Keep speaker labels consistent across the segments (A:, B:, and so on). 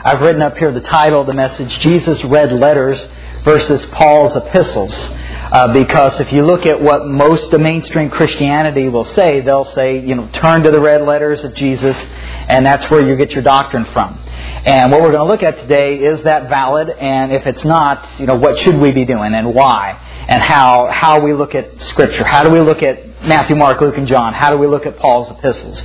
A: I've written up here the title of the message, Jesus Read Letters versus Paul's Epistles. Because if you look at what most of mainstream Christianity will say, they'll say, turn to the red letters of Jesus, and that's where you get your doctrine from. And what we're going to look at today, is that valid? And if it's not, what should we be doing and why? And how we look at Scripture. How do we look at Matthew, Mark, Luke, and John? How do we look at Paul's epistles?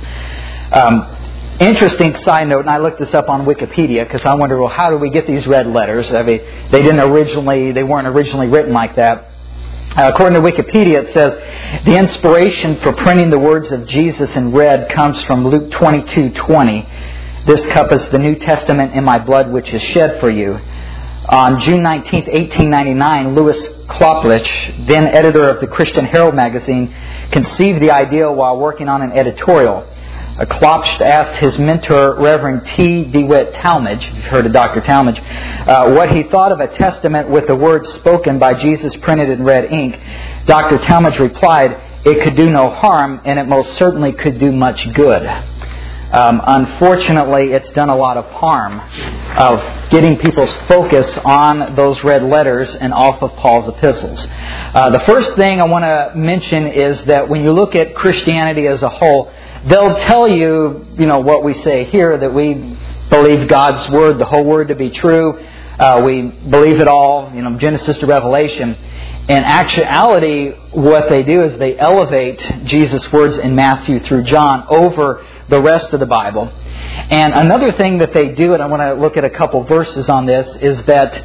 A: Interesting side note, and I looked this up on Wikipedia because I wondered, how do we get these red letters? I mean, they weren't originally written like that. According to Wikipedia, it says, the inspiration for printing the words of Jesus in red comes from Luke 22:20. This cup is the New Testament in my blood, which is shed for you. On June 19, 1899, Louis Kloplich, then editor of the Christian Herald magazine, conceived the idea while working on an editorial. Kloplich asked his mentor, Reverend T. DeWitt Talmage, you've heard of Dr. Talmage, what he thought of a testament with the words spoken by Jesus printed in red ink. Dr. Talmage replied, it could do no harm, and it most certainly could do much good. Unfortunately, it's done a lot of harm of getting people's focus on those red letters and off of Paul's epistles. The first thing I want to mention is that when you look at Christianity as a whole, they'll tell you, what we say here, that we believe God's Word, the whole Word to be true. We believe it all, Genesis to Revelation. In actuality, what they do is they elevate Jesus' words in Matthew through John over the rest of the Bible. And another thing that they do, and I want to look at a couple verses on this, is that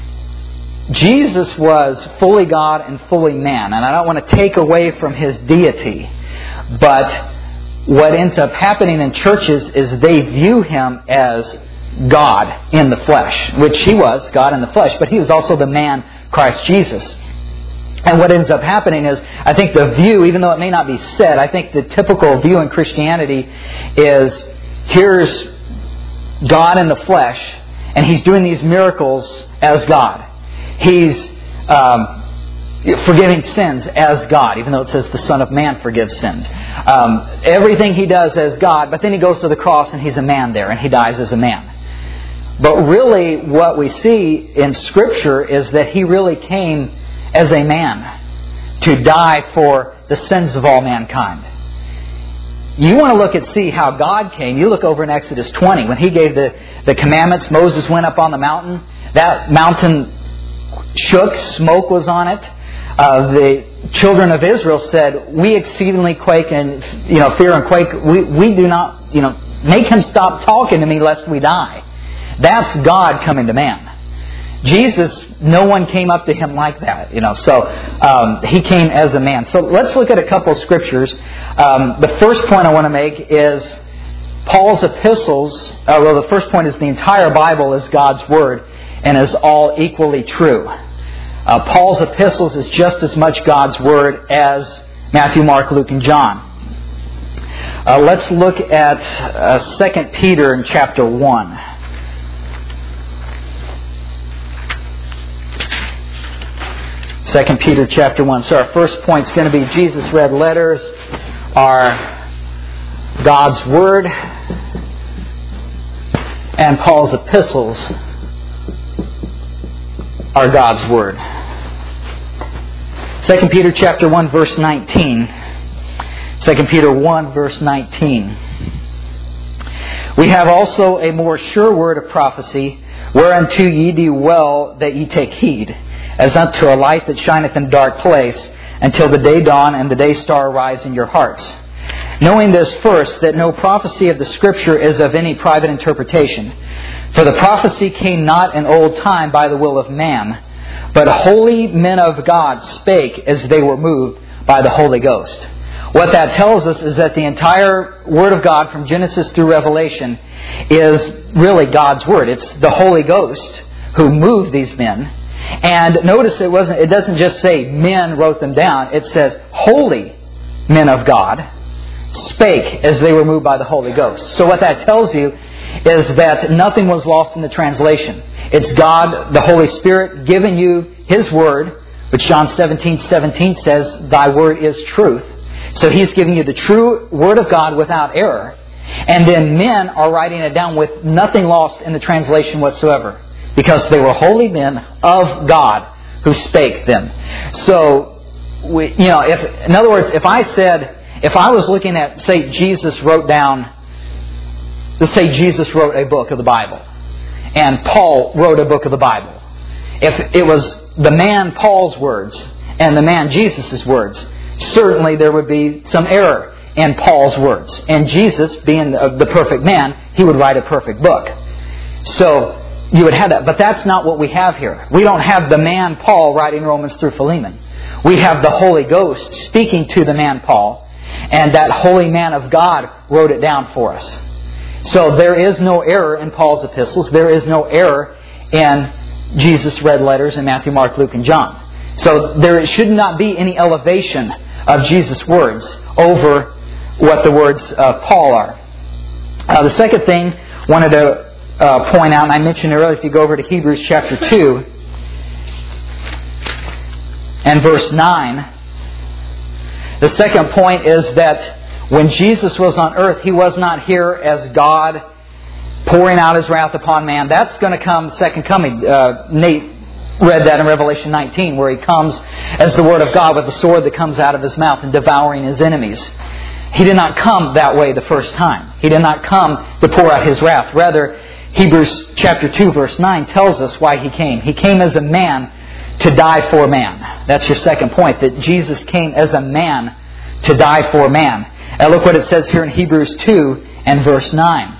A: Jesus was fully God and fully man. And I don't want to take away from His deity, but what ends up happening in churches is they view Him as God in the flesh, which He was, God in the flesh, but He was also the man, Christ Jesus. And what ends up happening is, I think the view, even though it may not be said, I think the typical view in Christianity is, here's God in the flesh, and He's doing these miracles as God. He's forgiving sins as God, even though it says the Son of Man forgives sins. Everything He does as God, but then He goes to the cross and He's a man there, and He dies as a man. But really, what we see in Scripture is that He really came as a man to die for the sins of all mankind. You want to look and see how God came. You look over in Exodus 20. When He gave the commandments, Moses went up on the mountain. That mountain shook. Smoke was on it. The children of Israel said, we exceedingly quake and fear and quake. We do not, make Him stop talking to me lest we die. That's God coming to man. Jesus, no one came up to Him like that, so He came as a man. So let's look at a couple of scriptures. The first point I want to make is Paul's epistles. The first point is the entire Bible is God's Word and is all equally true. Paul's epistles is just as much God's Word as Matthew, Mark, Luke, and John. Let's look at 2 Peter in chapter 1. 2 Peter chapter 1. So our first point is going to be Jesus read letters are God's Word, and Paul's epistles are God's Word. 2 Peter chapter 1 verse 19. 2 Peter 1 verse 19. We have also a more sure word of prophecy, whereunto ye do well that ye take heed, as unto a light that shineth in a dark place, until the day dawn and the day star arise in your hearts. Knowing this first, that no prophecy of the Scripture is of any private interpretation. For the prophecy came not in old time by the will of man, but holy men of God spake as they were moved by the Holy Ghost. What that tells us is that the entire Word of God from Genesis through Revelation is really God's Word. It's the Holy Ghost who moved these men. And notice it doesn't just say men wrote them down. It says holy men of God spake as they were moved by the Holy Ghost. So what that tells you is that nothing was lost in the translation. It's God, the Holy Spirit, giving you His Word, which John 17:17 says, Thy Word is truth. So He's giving you the true Word of God without error. And then men are writing it down with nothing lost in the translation whatsoever, because they were holy men of God who spake them. So, in other words, if I was looking at, say, Jesus wrote a book of the Bible, and Paul wrote a book of the Bible. If it was the man Paul's words and the man Jesus' words, certainly there would be some error in Paul's words. And Jesus, being the perfect man, he would write a perfect book. So you would have that. But that's not what we have here. We don't have the man Paul writing Romans through Philemon. We have the Holy Ghost speaking to the man Paul, and that holy man of God wrote it down for us. So there is no error in Paul's epistles. There is no error in Jesus' red letters in Matthew, Mark, Luke, and John. So there should not be any elevation of Jesus' words over what the words of Paul are. The second thing I wanted to point out, and I mentioned earlier, if you go over to Hebrews chapter 2 and verse 9, the second point is that when Jesus was on earth, He was not here as God pouring out His wrath upon man. That's going to come second coming. Nate read that in Revelation 19, where He comes as the Word of God with the sword that comes out of His mouth and devouring His enemies. He did not come that way the first time. He did not come to pour out His wrath. Rather, Hebrews chapter 2 verse 9 tells us why He came. He came as a man to die for man. That's your second point, that Jesus came as a man to die for man. And look what it says here in Hebrews 2 and verse 9.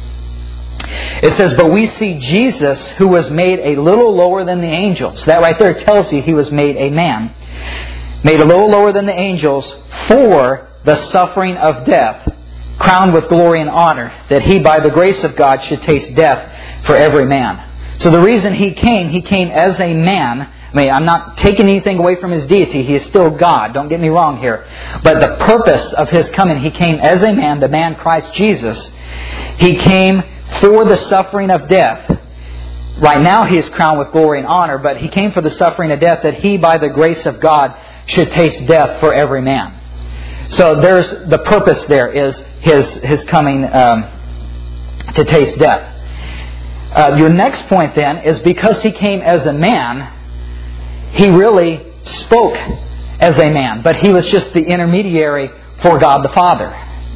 A: It says, "But we see Jesus, who was made a little lower than the angels." That right there tells you He was made a man. Made a little lower than the angels for the suffering of death, crowned with glory and honor, that He by the grace of God should taste death for every man. So the reason He came as a man. I mean, I'm not taking anything away from His deity. He is still God. Don't get me wrong here. But the purpose of His coming, He came as a man, the man Christ Jesus. He came for the suffering of death. Right now He is crowned with glory and honor, but He came for the suffering of death, that He, by the grace of God, should taste death for every man. So there's the purpose there is His coming to taste death. Your next point then is, because He came as a man, He really spoke as a man, but He was just the intermediary for God the Father.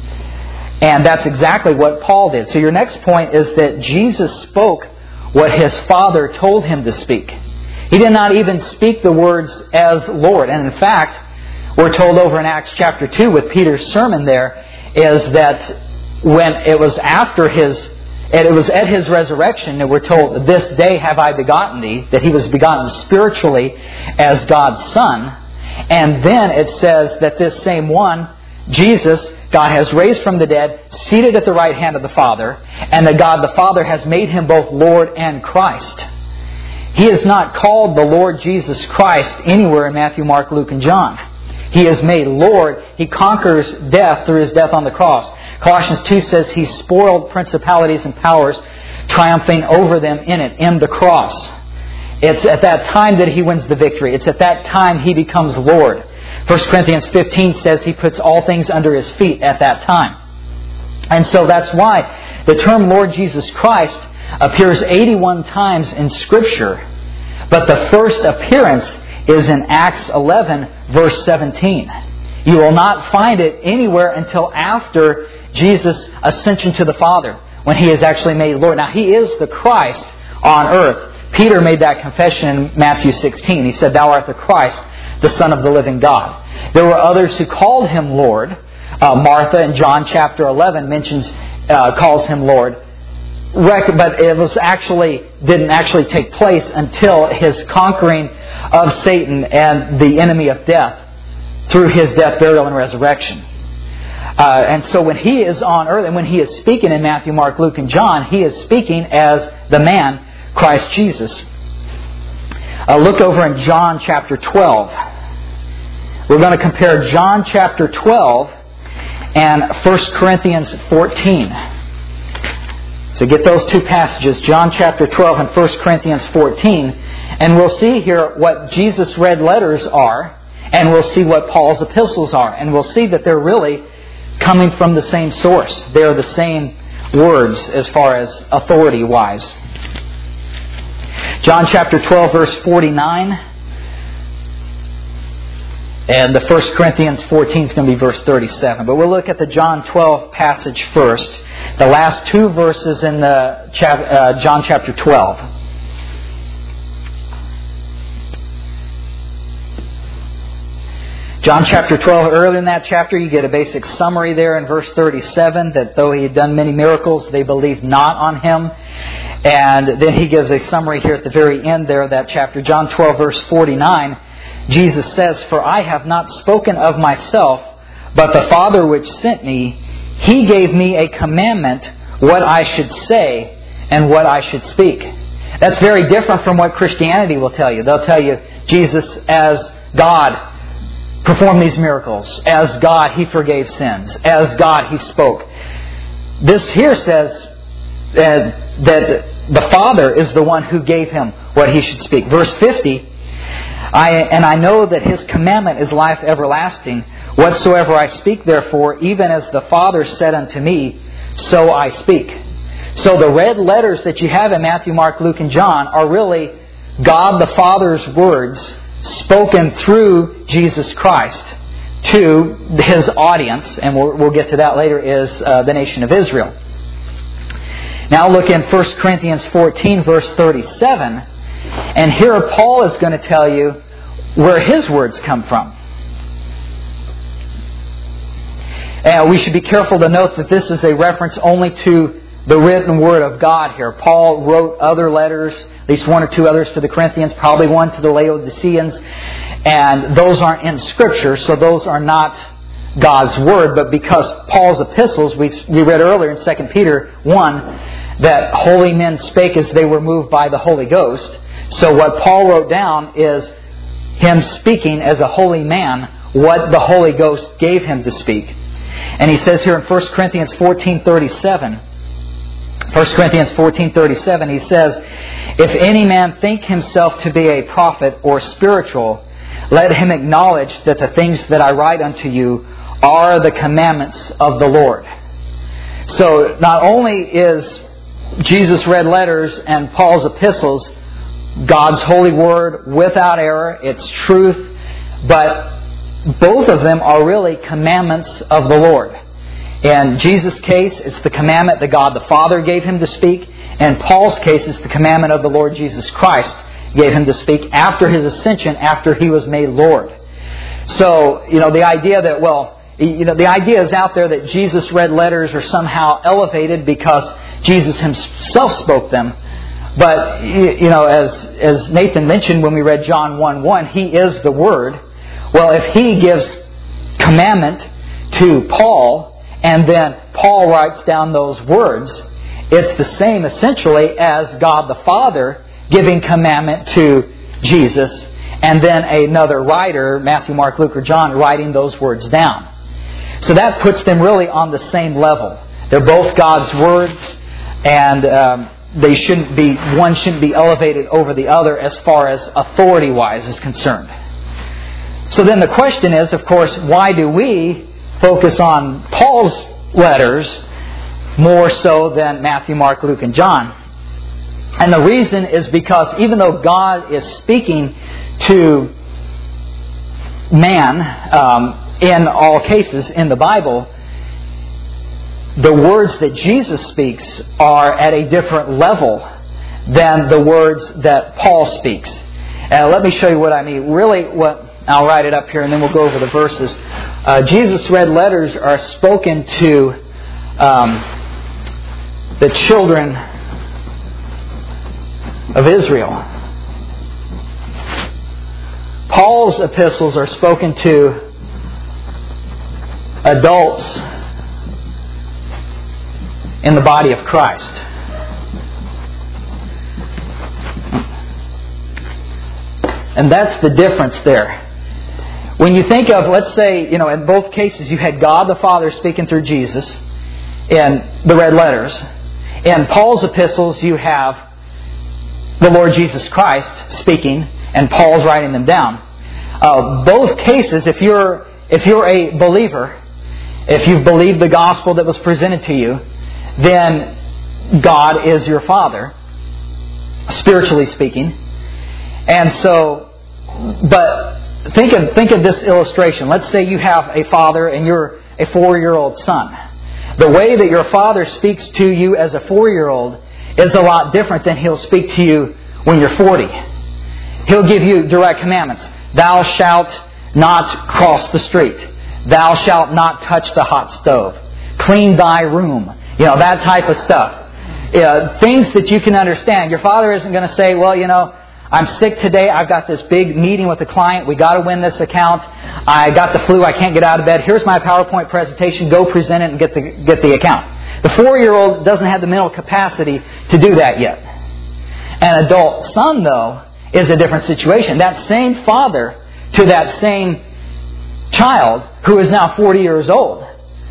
A: And that's exactly what Paul did. So your next point is that Jesus spoke what His Father told Him to speak. He did not even speak the words as Lord. And in fact, we're told over in Acts chapter 2 with Peter's sermon there, is that when it was after it was at His resurrection that we're told, "This day have I begotten thee," that He was begotten spiritually as God's Son. And then it says that this same one, Jesus, God has raised from the dead, seated at the right hand of the Father, and that God the Father has made Him both Lord and Christ. He is not called the Lord Jesus Christ anywhere in Matthew, Mark, Luke, and John. He is made Lord. He conquers death through His death on the cross. Colossians 2 says He spoiled principalities and powers, triumphing over them in the cross. It's at that time that He wins the victory. It's at that time He becomes Lord. 1 Corinthians 15 says He puts all things under His feet at that time. And so that's why the term Lord Jesus Christ appears 81 times in Scripture. But the first appearance is in Acts 11, verse 17. You will not find it anywhere until after Jesus' ascension to the Father, when He is actually made Lord. Now, He is the Christ on earth. Peter made that confession in Matthew 16. He said, "Thou art the Christ, the Son of the living God." There were others who called Him Lord. Martha in John chapter 11 calls Him Lord. But it didn't actually take place until His conquering of Satan and the enemy of death through His death, burial, and resurrection. And so when He is on earth, and when He is speaking in Matthew, Mark, Luke, and John, He is speaking as the man, Christ Jesus. Look over in John chapter 12. We're going to compare John chapter 12 and 1 Corinthians 14. So get those two passages, John chapter 12 and 1 Corinthians 14, and we'll see here what Jesus' red letters are, and we'll see what Paul's epistles are, and we'll see that they're really coming from the same source. They are the same words as far as authority-wise. John chapter 12, verse 49. And the 1 Corinthians 14 is going to be verse 37. But we'll look at the John 12 passage first. The last two verses in the John chapter 12. John chapter 12, earlier in that chapter, you get a basic summary there in verse 37, that though He had done many miracles, they believed not on Him. And then He gives a summary here at the very end there of that chapter. John 12, verse 49, Jesus says, "For I have not spoken of myself, but the Father which sent me, He gave me a commandment what I should say and what I should speak." That's very different from what Christianity will tell you. They'll tell you Jesus as God performed these miracles. As God, He forgave sins. As God, He spoke. This here says that the Father is the one who gave Him what He should speak. Verse 50, I know that His commandment is life everlasting. Whatsoever I speak, therefore, even as the Father said unto me, so I speak. So the red letters that you have in Matthew, Mark, Luke, and John are really God the Father's words spoken through Jesus Christ to His audience, and we'll get to that later, is the nation of Israel. Now look in 1 Corinthians 14, verse 37, and here Paul is going to tell you where his words come from. And we should be careful to note that this is a reference only to the written Word of God here. Paul wrote other letters, at least one or two others to the Corinthians, probably one to the Laodiceans, and those aren't in Scripture, so those are not God's Word. But because Paul's epistles, we read earlier in 2 Peter 1, that holy men spake as they were moved by the Holy Ghost. So what Paul wrote down is him speaking as a holy man what the Holy Ghost gave him to speak. And he says here in 1 Corinthians 14:37, 1 Corinthians 14:37, he says, "If any man think himself to be a prophet or spiritual, let him acknowledge that the things that I write unto you are the commandments of the Lord." So not only is Jesus' red letters and Paul's epistles God's holy word without error, it's truth, but both of them are really commandments of the Lord. In Jesus' case, it's the commandment that God the Father gave Him to speak. In Paul's case, it's the commandment of the Lord Jesus Christ gave Him to speak after His ascension, after He was made Lord. So, the idea that, the idea is out there that Jesus' red letters are somehow elevated because Jesus Himself spoke them. But, as Nathan mentioned when we read John 1:1, He is the Word. Well, if He gives commandment to Paul, and then Paul writes down those words, it's the same essentially as God the Father giving commandment to Jesus, and then another writer, Matthew, Mark, Luke, or John, writing those words down. So that puts them really on the same level. They're both God's words, and one shouldn't be elevated over the other as far as authority-wise is concerned. So then the question is, of course, why do we focus on Paul's letters more so than Matthew, Mark, Luke, and John? And the reason is because even though God is speaking to man in all cases in the Bible, the words that Jesus speaks are at a different level than the words that Paul speaks. And let me show you what I mean. Really, I'll write it up here and then we'll go over the verses. Jesus' red letters are spoken to the children of Israel. Paul's epistles are spoken to adults in the body of Christ. And that's the difference there. When you think of, let's say, in both cases you had God the Father speaking through Jesus in the red letters. In Paul's epistles you have the Lord Jesus Christ speaking and Paul's writing them down. Both cases, if you're a believer, if you've believed the gospel that was presented to you, then God is your Father, spiritually speaking. And so, but think of this illustration. Let's say you have a father and you're a 4-year-old son. The way that your father speaks to you as a 4-year-old is a lot different than he'll speak to you when you're 40. He'll give you direct commandments. Thou shalt not cross the street. Thou shalt not touch the hot stove. Clean thy room. That type of stuff. Things that you can understand. Your father isn't going to say, well, I'm sick today. I've got this big meeting with a client. We got to win this account. I got the flu. I can't get out of bed. Here's my PowerPoint presentation. Go present it and get the account. The 4-year-old doesn't have the mental capacity to do that yet. An adult son, though, is a different situation. That same father to that same child who is now 40 years old.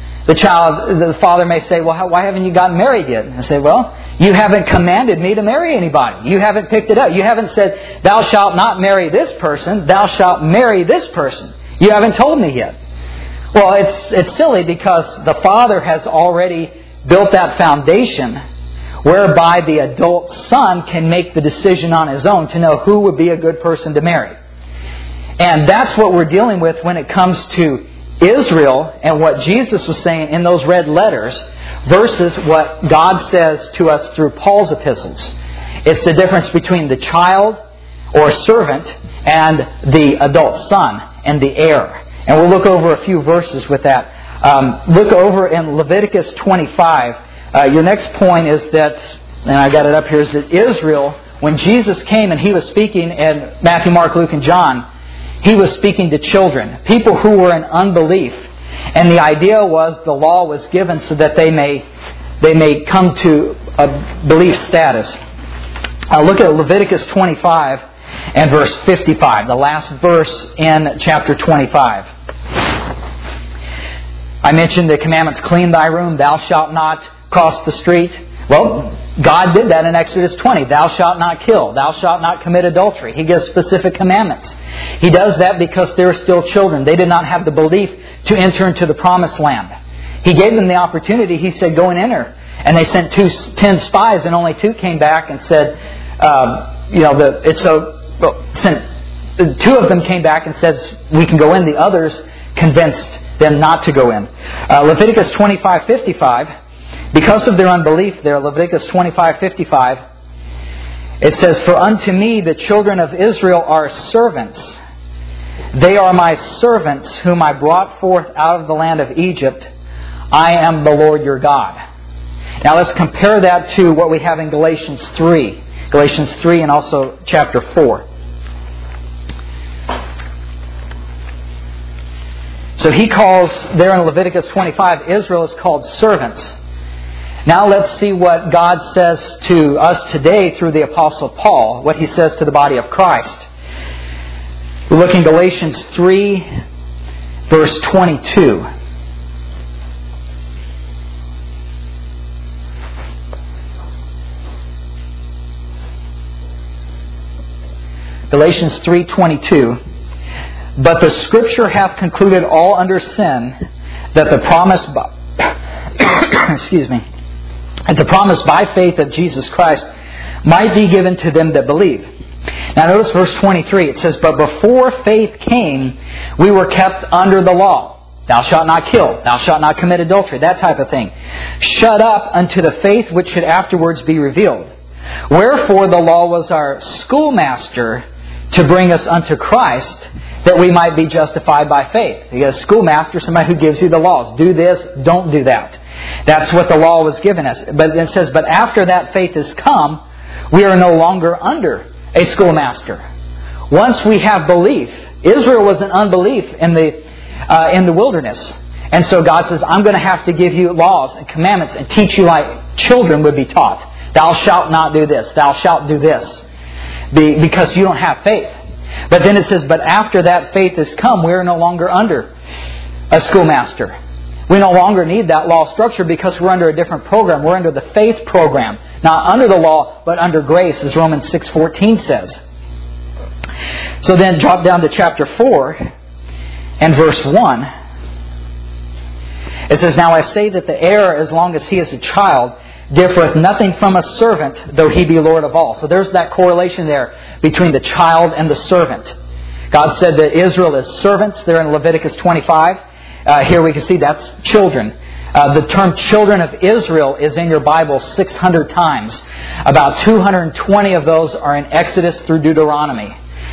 A: The father may say, well, why haven't you gotten married yet? I say, well, you haven't commanded me to marry anybody. You haven't picked it up. You haven't said, thou shalt not marry this person. Thou shalt marry this person. You haven't told me yet. Well, it's silly because the father has already built that foundation whereby the adult son can make the decision on his own to know who would be a good person to marry. And that's what we're dealing with when it comes to Israel and what Jesus was saying in those red letters versus what God says to us through Paul's epistles. It's the difference between the child or servant and the adult son and the heir. And we'll look over a few verses with that. Look over in Leviticus 25. Your next point is that, and I got it up here, is that Israel, when Jesus came and He was speaking in Matthew, Mark, Luke, and John, He was speaking to children, people who were in unbelief. And the idea was the law was given so that they may come to a belief status. Look at Leviticus 25 and verse 55, the last verse in chapter 25. I mentioned the commandments, clean thy room, thou shalt not cross the street. Well, God did that in Exodus 20. Thou shalt not kill. Thou shalt not commit adultery. He gives specific commandments. He does that because they're still children. They did not have the belief to enter into the promised land. He gave them the opportunity. He said, go and enter. And they sent 10 spies and only 2 came back and said, 2 of them came back and said, we can go in. The others convinced them not to go in. Leviticus 25:55. Because of their unbelief there, Leviticus 25:55, it says, for unto me the children of Israel are servants. They are my servants whom I brought forth out of the land of Egypt. I am the Lord your God. Now let's compare that to what we have in Galatians 3. Galatians 3 and also chapter 4. So he calls, there in Leviticus 25, Israel is called servants. Now let's see what God says to us today through the Apostle Paul, what he says to the body of Christ. We look in Galatians 3, verse 22. Galatians 3:22. But the Scripture hath concluded all under sin, that the promise that the promise by faith of Jesus Christ might be given to them that believe. Now notice verse 23. It says, but before faith came, we were kept under the law. Thou shalt not kill. Thou shalt not commit adultery. That type of thing. Shut up unto the faith which should afterwards be revealed. Wherefore the law was our schoolmaster to bring us unto Christ, that we might be justified by faith. You got a schoolmaster, somebody who gives you the laws. Do this, don't do that. That's what the law was given us. But it says, but after that faith has come, we are no longer under a schoolmaster. Once we have belief, Israel was in unbelief in the wilderness. And so God says, I'm going to have to give you laws and commandments and teach you like children would be taught. Thou shalt not do this. Thou shalt do this. Because you don't have faith. But then it says, but after that faith has come, we are no longer under a schoolmaster. We no longer need that law structure because we're under a different program. We're under the faith program. Not under the law, but under grace, as Romans 6:14 says. So then drop down to chapter 4 and verse 1. It says, "Now I say that the heir, as long as he is a child, differeth nothing from a servant, though he be Lord of all." So there's that correlation there between the child and the servant. God said that Israel is servants there in Leviticus 25. Here we can see that's children. The term children of Israel is in your Bible 600 times. About 220 of those are in Exodus through Deuteronomy.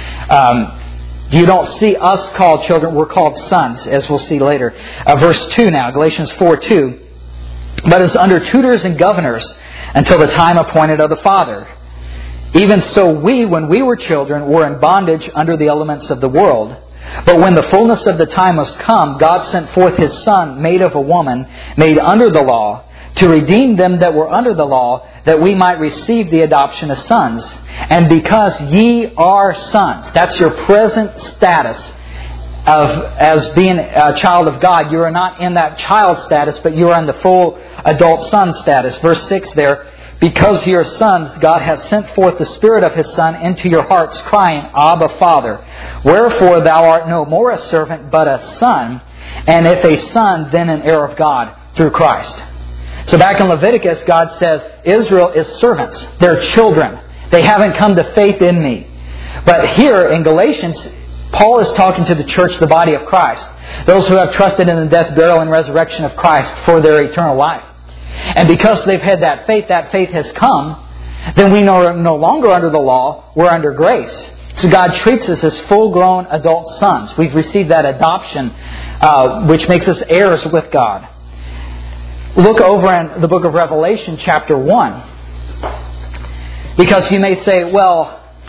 A: You don't see us called children, we're called sons, as we'll see later. Verse 2 now, Galatians 4:2. "But as under tutors and governors, until the time appointed of the Father. Even so we, when we were children, were in bondage under the elements of the world. But when the fullness of the time was come, God sent forth His Son, made of a woman, made under the law, to redeem them that were under the law, that we might receive the adoption of sons. And because ye are sons," that's your present status as being a child of God. You are not in that child status, but you are in the full adult son status. Verse 6 there, "Because ye are sons, God hath sent forth the Spirit of His Son into your hearts, crying, Abba, Father. Wherefore thou art no more a servant, but a son. And if a son, then an heir of God through Christ." So back in Leviticus, God says, Israel is servants. They're children. They haven't come to faith in me. But here in Galatians, Paul is talking to the church, the body of Christ. Those who have trusted in the death, burial, and resurrection of Christ for their eternal life. And because they've had that faith has come, then we are no longer under the law, we're under grace. So God treats us as full-grown adult sons. We've received that adoption, which makes us heirs with God. Look over in the book of Revelation, chapter 1. Because you may say, well,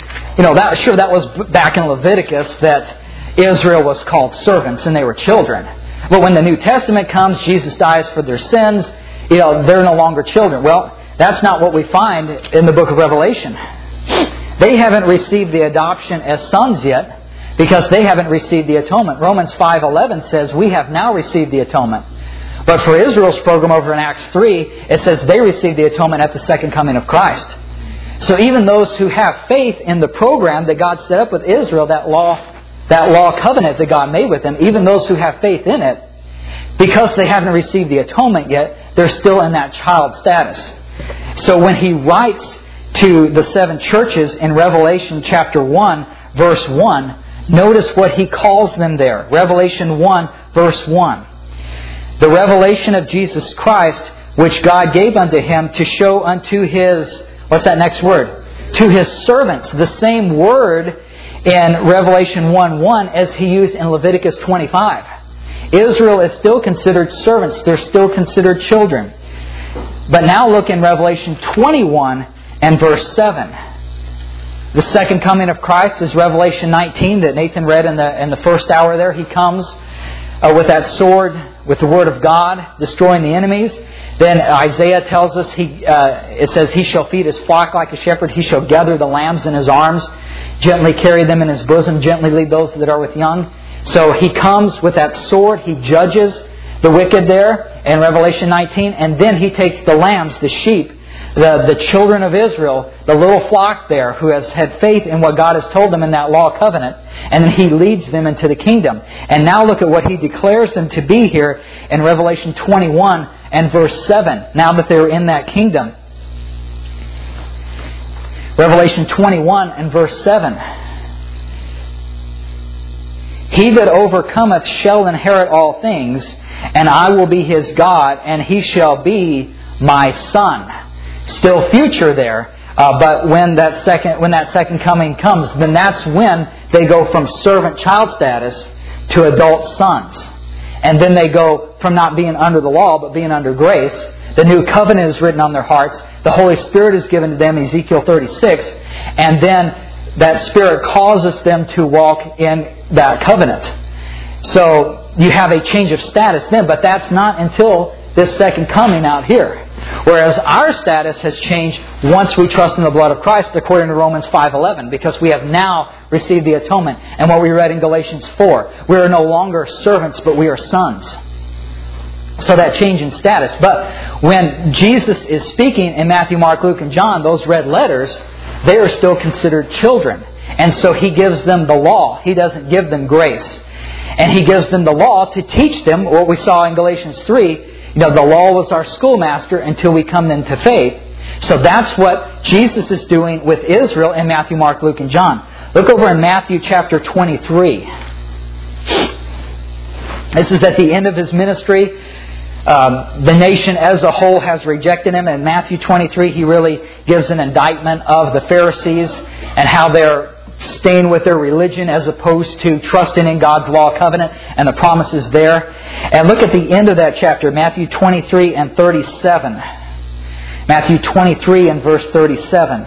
A: that was back in Leviticus that Israel was called servants and they were children. But when the New Testament comes, Jesus dies for their sins, they're no longer children. Well, that's not what we find in the book of Revelation. They haven't received the adoption as sons yet because they haven't received the atonement. Romans 5:11 says, "We have now received the atonement." But for Israel's program over in Acts 3, it says they received the atonement at the second coming of Christ. So even those who have faith in the program that God set up with Israel, that law covenant that God made with them, even those who have faith in it, because they haven't received the atonement yet, they're still in that child status. So when he writes to the 7 churches in Revelation chapter 1, verse 1, notice what he calls them there. Revelation 1, verse 1. "The revelation of Jesus Christ, which God gave unto Him to show unto His," what's that next word? "To His servants." The same word in Revelation 1:1 as He used in Leviticus 25. Israel is still considered servants. They're still considered children. But now look in Revelation 21 and verse 7. The second coming of Christ is Revelation 19 that Nathan read in the first hour there. He comes with that sword, with the Word of God, destroying the enemies. Then Isaiah tells us, it says, "He shall feed His flock like a shepherd. He shall gather the lambs in His arms, gently carry them in His bosom, gently lead those that are with young." So He comes with that sword. He judges the wicked there in Revelation 19. And then He takes the lambs, the sheep, the children of Israel, the little flock there who has had faith in what God has told them in that law covenant. And then He leads them into the kingdom. And now look at what He declares them to be here in Revelation 21 and verse 7. Now that they're in that kingdom. Revelation 21 and verse 7. "He that overcometh shall inherit all things, and I will be his God, and he shall be my son." Still future there, but when that second coming comes, then that's when they go from servant-child status to adult sons. And then they go from not being under the law, but being under grace. The new covenant is written on their hearts. The Holy Spirit is given to them, Ezekiel 36. And then that Spirit causes them to walk in that covenant. So you have a change of status then, but that's not until this second coming out here. Whereas our status has changed once we trust in the blood of Christ, according to Romans 5:11, because we have now received the atonement. And what we read in Galatians 4, we are no longer servants, but we are sons. So that change in status. But when Jesus is speaking in Matthew, Mark, Luke, and John, those red letters, they are still considered children. And so He gives them the law. He doesn't give them grace. And He gives them the law to teach them what we saw in Galatians 3. The law was our schoolmaster until we come into faith. So that's what Jesus is doing with Israel in Matthew, Mark, Luke, and John. Look over in Matthew chapter 23. This is at the end of His ministry. The nation as a whole has rejected Him. In Matthew 23, He really gives an indictment of the Pharisees and how they're staying with their religion as opposed to trusting in God's law covenant and the promises there. And look at the end of that chapter, Matthew 23 and 37. Matthew 23 and verse 37.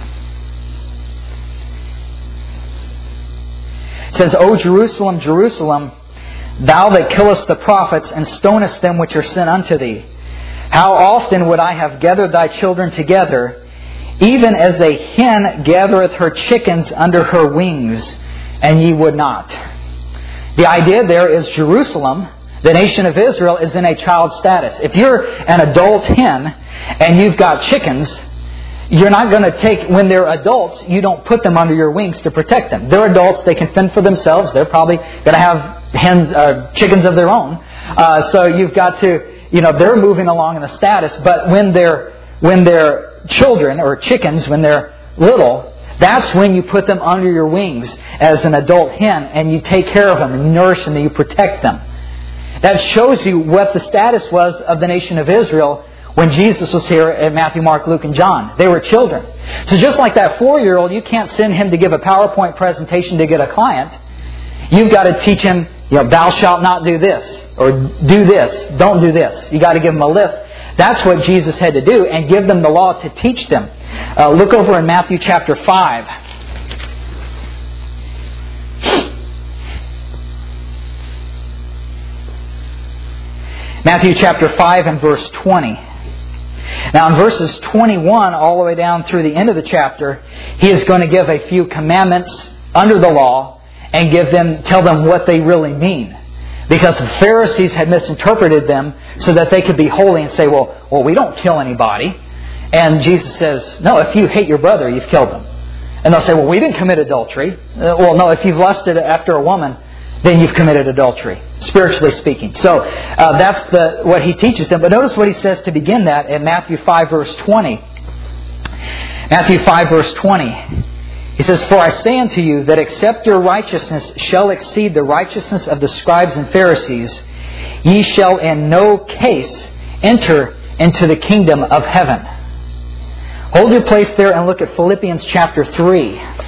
A: It says, O Jerusalem, Jerusalem, thou that killest the prophets and stonest them which are sent unto thee, how often would I have gathered thy children together, even as a hen gathereth her chickens under her wings, and ye would not. The idea there is Jerusalem, the nation of Israel, is in a child status. If you're an adult hen and you've got chickens, you're not going to take, when they're adults, you don't put them under your wings to protect them. They're adults, they can fend for themselves. They're probably going to have chickens of their own. So you've got to, they're moving along in the status. But when they're children or chickens, when they're little, that's when you put them under your wings as an adult hen, and you take care of them and you nourish them and you protect them. That shows you what the status was of the nation of Israel when Jesus was here at Matthew, Mark, Luke, and John. They were children. So just like that 4-year-old, you can't send him to give a PowerPoint presentation to get a client. You've got to teach him, thou shalt not do this, or do this, don't do this. You've got to give him a list. That's what Jesus had to do, and give them the law to teach them. Look over in Matthew chapter 5. Matthew chapter 5 and verse 20. Now in verses 21 all the way down through the end of the chapter, He is going to give a few commandments under the law and tell them what they really mean. Because the Pharisees had misinterpreted them so that they could be holy and say, well, we don't kill anybody. And Jesus says, no, if you hate your brother, you've killed him. And they'll say, well, we didn't commit adultery. Well, no, if you've lusted after a woman, then you've committed adultery, spiritually speaking. So that's what He teaches them. But notice what He says to begin that in Matthew 5 verse 20. Matthew 5 verse 20. He says, For I say unto you that except your righteousness shall exceed the righteousness of the scribes and Pharisees, ye shall in no case enter into the kingdom of heaven. Hold your place there and look at Philippians chapter 3.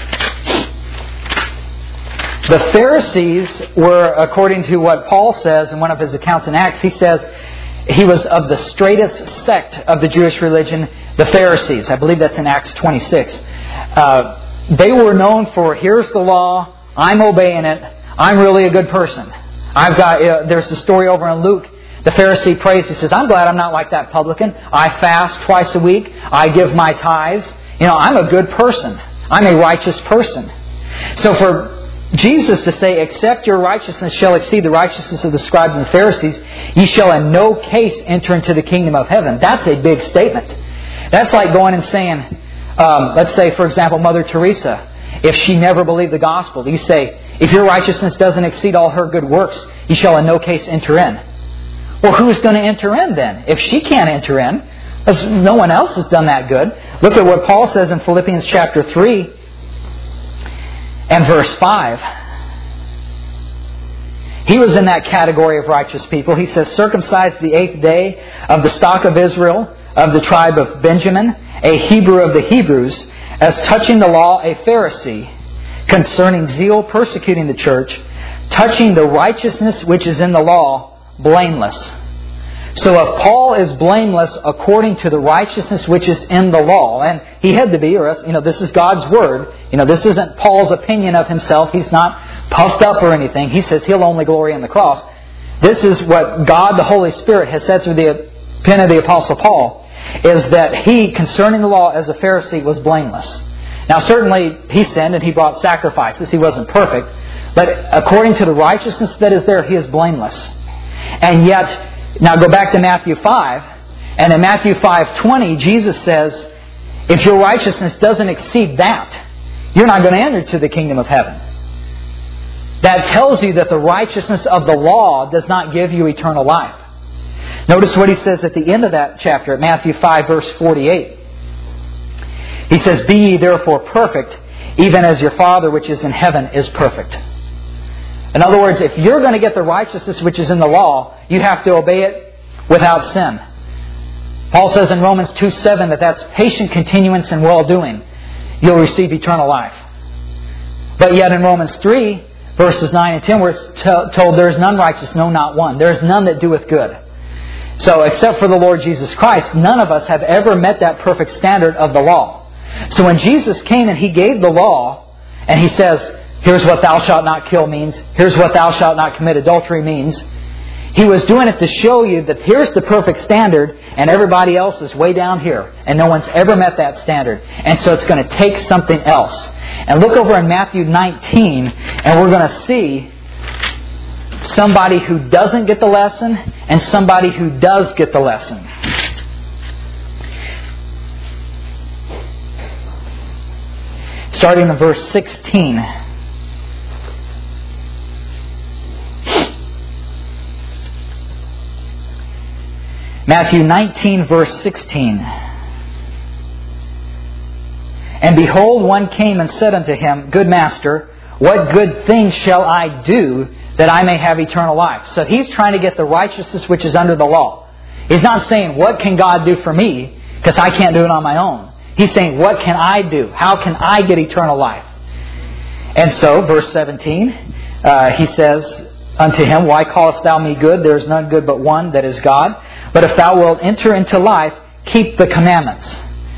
A: The Pharisees were, according to what Paul says in one of his accounts in Acts, he says he was of the straightest sect of the Jewish religion, the Pharisees. I believe that's in Acts 26. They were known for, here's the law, I'm obeying it, I'm really a good person. There's a story over in Luke, the Pharisee prays, he says, I'm glad I'm not like that publican. I fast twice a week, I give my tithes. I'm a good person. I'm a righteous person. So for Jesus to say, except your righteousness shall exceed the righteousness of the scribes and the Pharisees, ye shall in no case enter into the kingdom of heaven. That's a big statement. That's like going and saying, let's say, for example, Mother Teresa, if she never believed the gospel, you say, if your righteousness doesn't exceed all her good works, you shall in no case enter in. Well, who's going to enter in then? If she can't enter in, because no one else has done that good. Look at what Paul says in Philippians chapter 3 and verse 5. He was in that category of righteous people. He says, circumcised the 8th day of the stock of Israel, of the tribe of Benjamin, a Hebrew of the Hebrews, as touching the law a Pharisee, concerning zeal persecuting the church, touching the righteousness which is in the law, blameless. So if Paul is blameless according to the righteousness which is in the law, and he had to be, or else, this is God's Word. This isn't Paul's opinion of himself. He's not puffed up or anything. He says he'll only glory in the cross. This is what God the Holy Spirit has said through the pen of the Apostle Paul, is that he, concerning the law as a Pharisee, was blameless. Now certainly he sinned and he brought sacrifices. He wasn't perfect. But according to the righteousness that is there, he is blameless. And yet, now go back to Matthew 5. And in Matthew 5:20, Jesus says, if your righteousness doesn't exceed that, you're not going to enter to the kingdom of heaven. That tells you that the righteousness of the law does not give you eternal life. Notice what he says at the end of that chapter, at Matthew 5, verse 48. He says, "Be ye therefore perfect, even as your Father which is in heaven is perfect." In other words, if you're going to get the righteousness which is in the law, you have to obey it without sin. Paul says in Romans 2:7 that that's patient continuance in well-doing. You'll receive eternal life. But yet in Romans 3, verses 9 and 10, we're told there is none righteous, no, not one. There is none that doeth good. So except for the Lord Jesus Christ, none of us have ever met that perfect standard of the law. So when Jesus came and He gave the law, and He says, here's what thou shalt not kill means, here's what thou shalt not commit adultery means, He was doing it to show you that here's the perfect standard and everybody else is way down here. And no one's ever met that standard. And so it's going to take something else. And look over in Matthew 19 and we're going to see somebody who doesn't get the lesson and somebody who does get the lesson. Starting in verse 16. Matthew 19, verse 16. "And behold, one came and said unto Him, Good Master, what good thing shall I do that I may have eternal life?" So He's trying to get the righteousness which is under the law. He's not saying, what can God do for me? Because I can't do it on my own. He's saying, what can I do? How can I get eternal life? And so, verse 17, He says unto him, Why callest thou me good? There is none good but one, that is God. But if thou wilt enter into life, keep the commandments.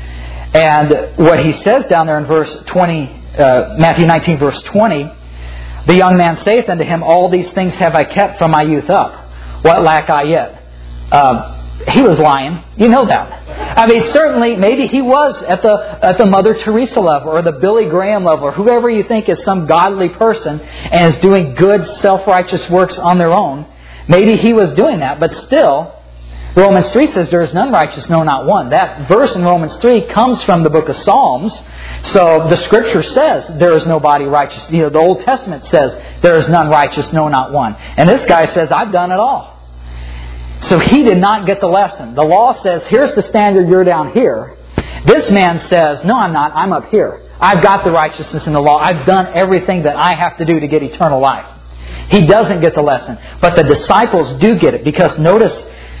A: And what he says down there in verse 20, Matthew 19, verse 20, the young man saith unto him, All these things have I kept from my youth up. What lack I yet? He was lying. You know that. I mean, certainly, maybe he was at the Mother Teresa level or the Billy Graham level or whoever you think is some godly person and is doing good, self-righteous works on their own. Maybe he was doing that, but still, Romans 3 says, There is none righteous, no, not one. That verse in Romans 3 comes from the book of Psalms. So the Scripture says there is nobody righteous. You know, the Old Testament says there is none righteous, no, not one. And this guy says, I've done it all. So he did not get the lesson. The law says, here's the standard, you're down here. This man says, no, I'm not, I'm up here. I've got the righteousness in the law. I've done everything that I have to do to get eternal life. He doesn't get the lesson. But the disciples do get it. Because notice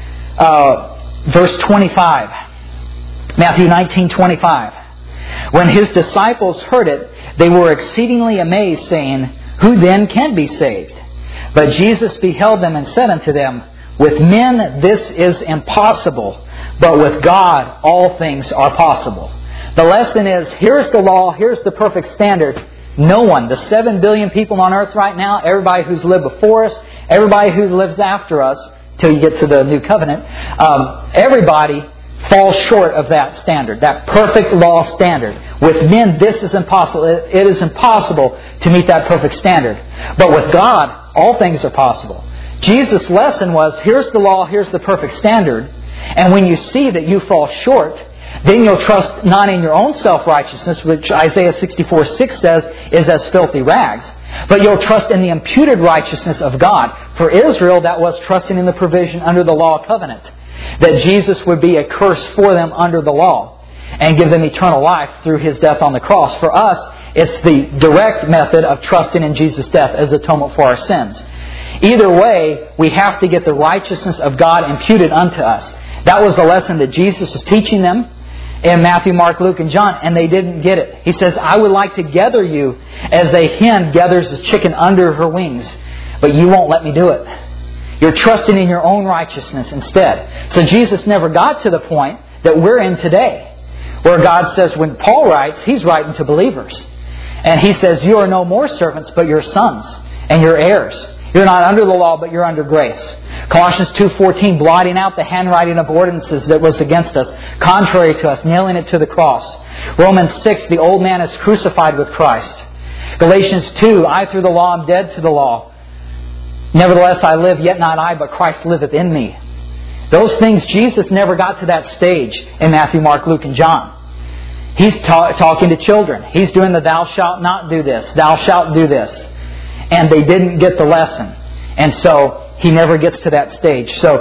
A: verse 25. Matthew 19:25. When His disciples heard it, they were exceedingly amazed, saying, Who then can be saved? But Jesus beheld them and said unto them, With men this is impossible, but with God all things are possible. The lesson is, here's the law, here's the perfect standard. No one, the 7 billion people on earth right now, everybody who's lived before us, everybody who lives after us, till you get to the new covenant, everybody falls short of that standard, that perfect law standard. With men, this is impossible. It is impossible to meet that perfect standard. But with God, all things are possible. Jesus' lesson was, here's the law, here's the perfect standard. And when you see that you fall short, then you'll trust not in your own self-righteousness, which Isaiah 64:6 says is as filthy rags, but you'll trust in the imputed righteousness of God. For Israel, that was trusting in the provision under the law covenant, that Jesus would be a curse for them under the law and give them eternal life through His death on the cross. For us, it's the direct method of trusting in Jesus' death as atonement for our sins. Either way, we have to get the righteousness of God imputed unto us. That was the lesson that Jesus was teaching them in Matthew, Mark, Luke, and John, and they didn't get it. He says, I would like to gather you as a hen gathers his chicken under her wings, but you won't let me do it. You're trusting in your own righteousness instead. So Jesus never got to the point that we're in today, where God says, when Paul writes, he's writing to believers. And he says, you are no more servants, but you're sons and you're heirs. You're not under the law, but you're under grace. Colossians 2:14, blotting out the handwriting of ordinances that was against us, contrary to us, nailing it to the cross. Romans 6, the old man is crucified with Christ. Galatians 2, I through the law am dead to the law. Nevertheless I live, yet not I, but Christ liveth in me. Those things, Jesus never got to that stage in Matthew, Mark, Luke, and John. He's talking to children. He's doing the thou shalt not do this, thou shalt do this. and they didn't get the lesson. And so he never gets to that stage. So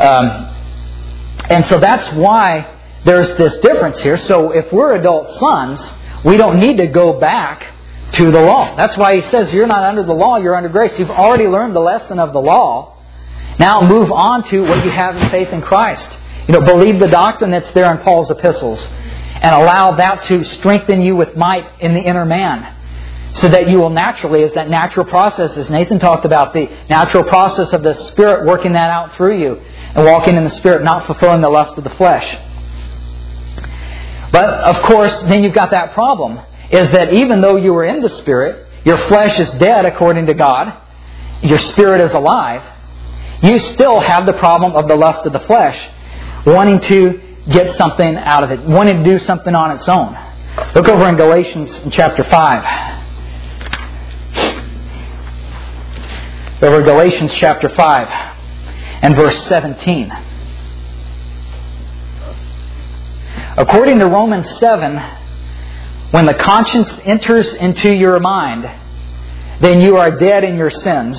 A: that's why there's this difference here. So if we're adult sons, we don't need to go back to the law. That's why he says you're not under the law, you're under grace. You've already learned the lesson of the law. Now move on to what you have in faith in Christ. Believe the doctrine that's there in Paul's epistles and allow that to strengthen you with might in the inner man, so that you will naturally, as that natural process, as Nathan talked about, the natural process of the Spirit working that out through you and walking in the Spirit, not fulfilling the lust of the flesh. But, of course, then you've got that problem, is that even though you were in the Spirit, your flesh is dead according to God, your spirit is alive, you still have the problem of the lust of the flesh, wanting to get something out of it, wanting to do something on its own. Look over in Galatians chapter 5. Over Galatians chapter 5 and verse 17. According to Romans 7, when the conscience enters into your mind, then you are dead in your sins.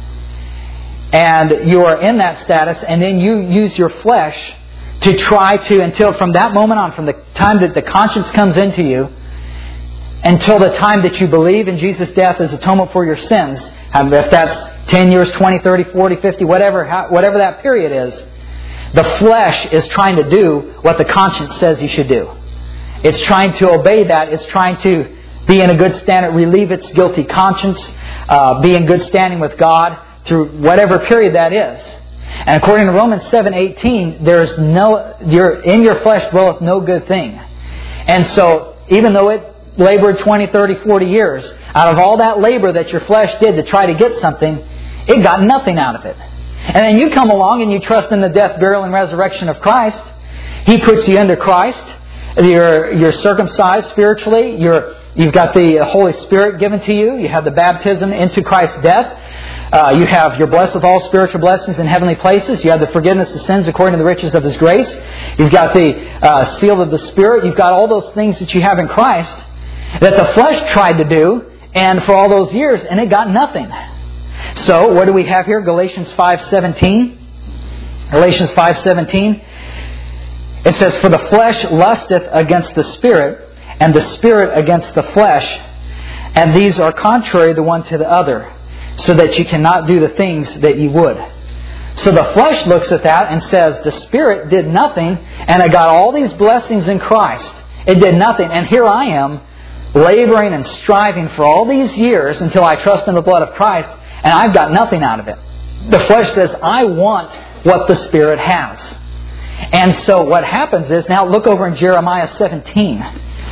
A: And you are in that status, and then you use your flesh to try to, until from that moment on, from the time that the conscience comes into you, until the time that you believe in Jesus' death as atonement for your sins, if that's 10 years, 20, 30, 40, 50, whatever that period is, the flesh is trying to do what the conscience says you should do. It's trying to obey that. It's trying to be in a good standing, relieve its guilty conscience, be in good standing with God through whatever period that is. And according to Romans 7:18, in your flesh dwelleth no good thing. And so, even though it labored 20, 30, 40 years, out of all that labor that your flesh did to try to get something, it got nothing out of it. And then you come along and you trust in the death, burial, and resurrection of Christ. He puts you into Christ. You're circumcised spiritually. You've got the Holy Spirit given to you. You have the baptism into Christ's death. You're blessed with all spiritual blessings in heavenly places. You have the forgiveness of sins according to the riches of His grace. You've got the seal of the Spirit. You've got all those things that you have in Christ that the flesh tried to do, and for all those years, and it got nothing. So, what do we have here? Galatians 5:17. Galatians 5:17. It says, "For the flesh lusteth against the Spirit, and the Spirit against the flesh, and these are contrary the one to the other, so that you cannot do the things that you would." So the flesh looks at that and says, the Spirit did nothing, and I got all these blessings in Christ. It did nothing, and here I am, laboring and striving for all these years until I trust in the blood of Christ, and I've got nothing out of it. The flesh says, I want what the Spirit has. And so what happens is, now look over in Jeremiah 17.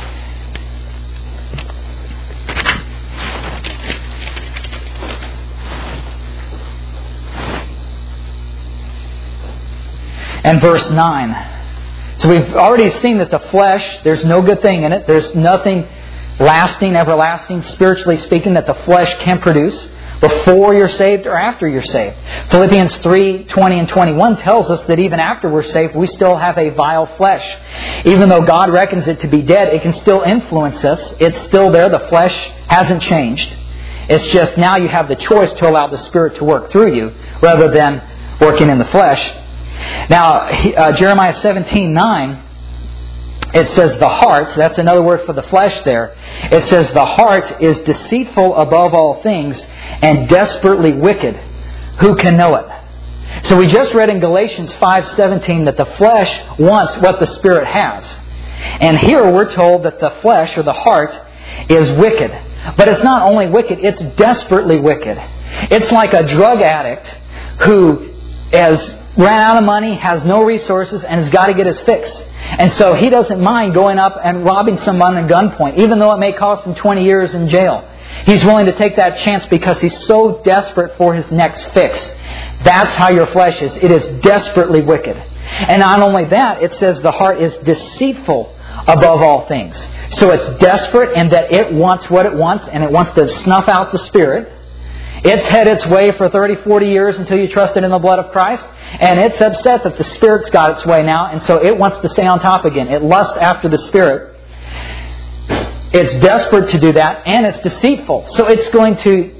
A: And verse 9. So we've already seen that the flesh, there's no good thing in it. There's nothing lasting, everlasting, spiritually speaking, that the flesh can produce before you're saved or after you're saved. Philippians 3:20 and 21 tells us that even after we're saved, we still have a vile flesh. Even though God reckons it to be dead, it can still influence us. It's still there. The flesh hasn't changed. It's just now you have the choice to allow the Spirit to work through you rather than working in the flesh. Now, Jeremiah 17:9, it says the heart, that's another word for the flesh there. It says the heart is deceitful above all things and desperately wicked. Who can know it? So we just read in Galatians 5:17 that the flesh wants what the Spirit has. And here we're told that the flesh or the heart is wicked. But it's not only wicked, it's desperately wicked. It's like a drug addict who has ran out of money, has no resources, and has got to get his fix. And so he doesn't mind going up and robbing someone at gunpoint, even though it may cost him 20 years in jail. He's willing to take that chance because he's so desperate for his next fix. That's how your flesh is. It is desperately wicked. And not only that, it says the heart is deceitful above all things. So it's desperate in that it wants what it wants, and it wants to snuff out the Spirit. It's had its way for 30, 40 years until you trusted in the blood of Christ. And it's upset that the Spirit's got its way now. And so it wants to stay on top again. It lusts after the Spirit. It's desperate to do that. And it's deceitful. So it's going to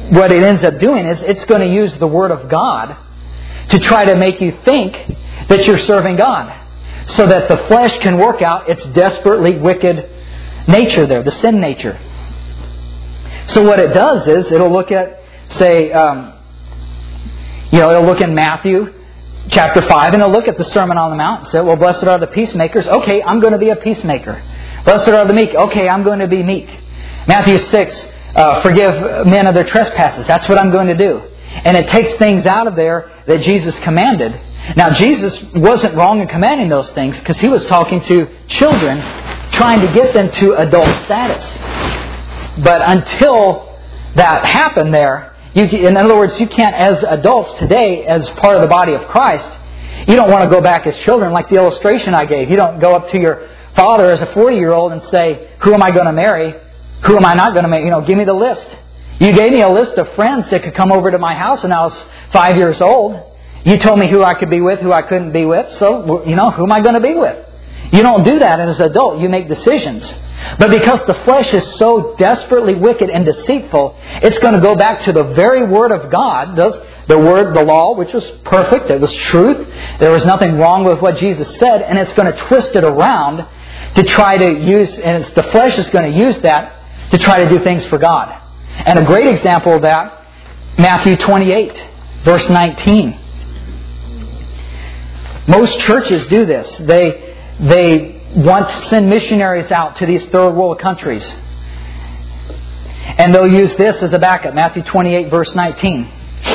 A: what it ends up doing is it's going to use the Word of God to try to make you think that you're serving God, so that the flesh can work out its desperately wicked nature there, the sin nature. So what it does is it'll look at, say, it'll look in Matthew chapter 5, and it'll look at the Sermon on the Mount and say, well, blessed are the peacemakers. Okay, I'm going to be a peacemaker. Blessed are the meek. Okay, I'm going to be meek. Matthew 6, forgive men of their trespasses. That's what I'm going to do. And it takes things out of there that Jesus commanded. Now, Jesus wasn't wrong in commanding those things, because He was talking to children, trying to get them to adult status. But until that happened there, in other words, you can't, as adults today, as part of the body of Christ, you don't want to go back as children, like the illustration I gave. You don't go up to your father as a 40-year-old and say, who am I going to marry? Who am I not going to marry? Give me the list. You gave me a list of friends that could come over to my house when I was 5 years old. You told me who I could be with, who I couldn't be with. So, who am I going to be with? You don't do that as an adult. You make decisions. But because the flesh is so desperately wicked and deceitful, it's going to go back to the very Word of God, the Word, the law, which was perfect. It was truth. There was nothing wrong with what Jesus said. And it's going to twist it around to try to use, and the flesh is going to use that to try to do things for God. And a great example of that, Matthew 28, verse 19. Most churches do this. They want to send missionaries out to these third world countries. And they'll use this as a backup. Matthew 28, verse 19.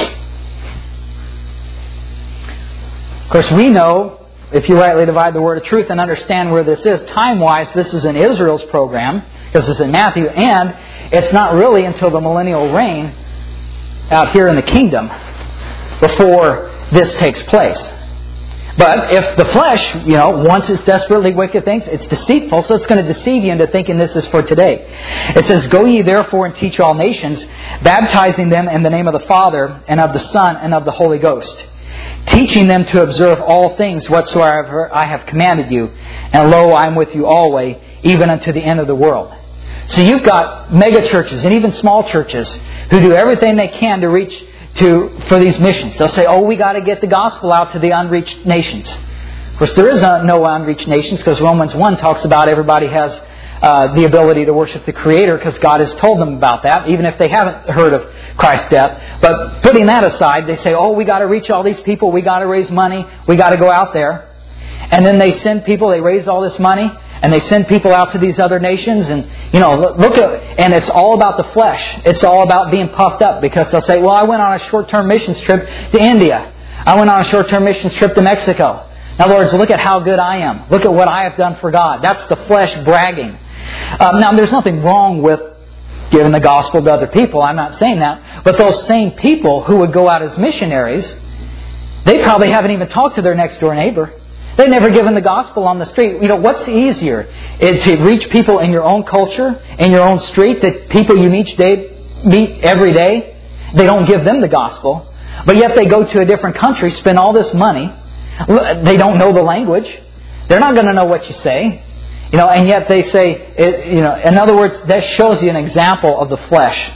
A: Of course, we know, if you rightly divide the word of truth and understand where this is, time-wise, this is in Israel's program, because it's in Matthew, and it's not really until the millennial reign out here in the kingdom before this takes place. But if the flesh, wants its desperately wicked things, it's deceitful, so it's going to deceive you into thinking this is for today. It says, go ye therefore and teach all nations, baptizing them in the name of the Father, and of the Son, and of the Holy Ghost, teaching them to observe all things whatsoever I have commanded you. And lo, I am with you always, even unto the end of the world. So you've got mega churches and even small churches who do everything they can to reach for these missions. They'll say, we got to get the gospel out to the unreached nations. Of course, there is no unreached nations, because Romans 1 talks about everybody has the ability to worship the Creator, because God has told them about that, even if they haven't heard of Christ's death. But putting that aside, they say, we got to reach all these people, we got to raise money, we got to go out there. And then they send people, they raise all this money, and they send people out to these other nations, and and it's all about the flesh. It's all about being puffed up, because they'll say, I went on a short-term missions trip to India. I went on a short-term missions trip to Mexico. In other words, look at how good I am. Look at what I have done for God. That's the flesh bragging. Now, there's nothing wrong with giving the gospel to other people. I'm not saying that. But those same people who would go out as missionaries, they probably haven't even talked to their next-door neighbor. They've never given the gospel on the street. What's easier? Is to reach people in your own culture, in your own street, that people you meet every day. They don't give them the gospel. But yet they go to a different country, spend all this money. They don't know the language. They're not going to know what you say. And yet they say, in other words, that shows you an example of the flesh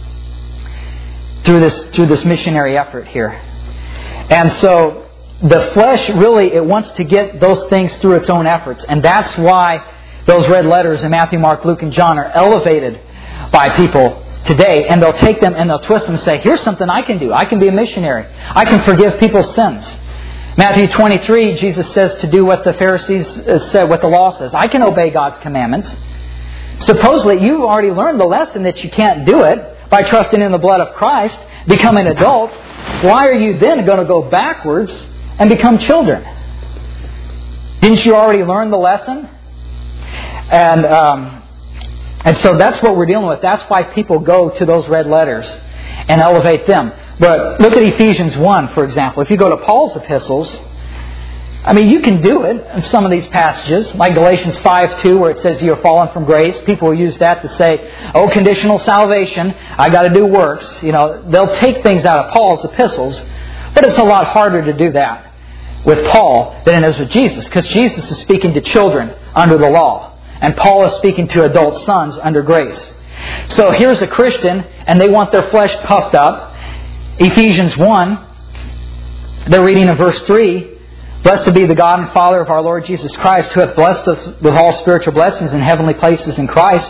A: through this missionary effort here. And so the flesh really, it wants to get those things through its own efforts. And that's why those red letters in Matthew, Mark, Luke, and John are elevated by people today. And they'll take them and they'll twist them and say, here's something I can do. I can be a missionary. I can forgive people's sins. Matthew 23, Jesus says to do what the Pharisees said, what the law says. I can obey God's commandments. Supposedly, you've already learned the lesson that you can't do it by trusting in the blood of Christ, become an adult. Why are you then going to go backwards and become children? Didn't you already learn the lesson? And so that's what we're dealing with. That's why people go to those red letters and elevate them. But look at Ephesians 1, for example. If you go to Paul's epistles, you can do it in some of these passages, like Galatians 5:2, where it says you're fallen from grace. People will use that to say, conditional salvation, I got to do works. They'll take things out of Paul's epistles, but it's a lot harder to do that with Paul than it is with Jesus, because Jesus is speaking to children under the law, and Paul is speaking to adult sons under grace. So here's a Christian, and they want their flesh puffed up. Ephesians 1, they're reading in verse 3, Blessed be the God and Father of our Lord Jesus Christ, who hath blessed us with all spiritual blessings in heavenly places in Christ.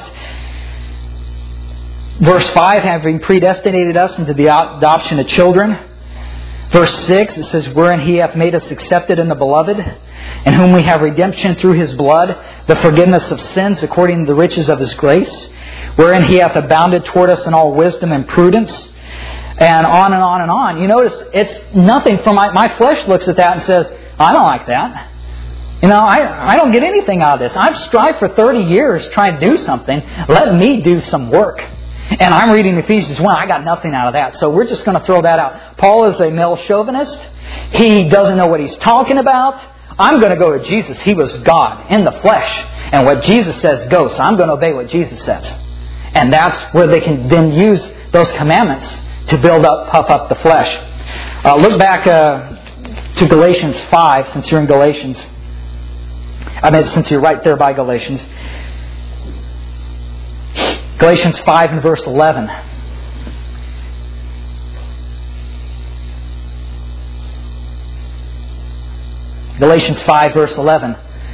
A: Verse 5, having predestinated us into the adoption of children. Verse 6, it says, Wherein He hath made us accepted in the Beloved, in whom we have redemption through His blood, the forgiveness of sins according to the riches of His grace, wherein He hath abounded toward us in all wisdom and prudence, and on and on and on. You notice, it's nothing from my flesh looks at that and says, I don't like that. I don't get anything out of this. I've strived for 30 years trying to do something. Let me do some work. And I'm reading Ephesians 1. I got nothing out of that. So we're just going to throw that out. Paul is a male chauvinist. He doesn't know what he's talking about. I'm going to go to Jesus. He was God in the flesh. And what Jesus says goes. So I'm going to obey what Jesus says. And that's where they can then use those commandments to puff up the flesh. Look back to Galatians 5, since you're in Galatians. Since you're right there by Galatians. Galatians 5 and verse 11. Galatians 5 verse 11.